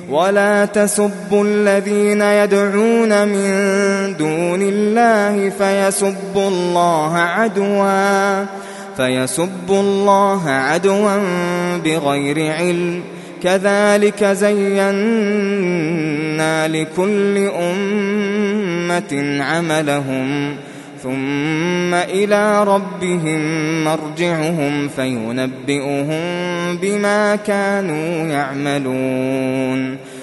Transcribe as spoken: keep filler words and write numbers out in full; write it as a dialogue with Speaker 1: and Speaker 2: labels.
Speaker 1: ولا تسبوا الذين يدعون من دون الله فيسبوا الله عدوا فيسبوا الله عدوا بغير علم كذلك زينا لكل أمة عملهم ثم إلى ربهم مرجعهم فينبئهم بما كانوا يعملون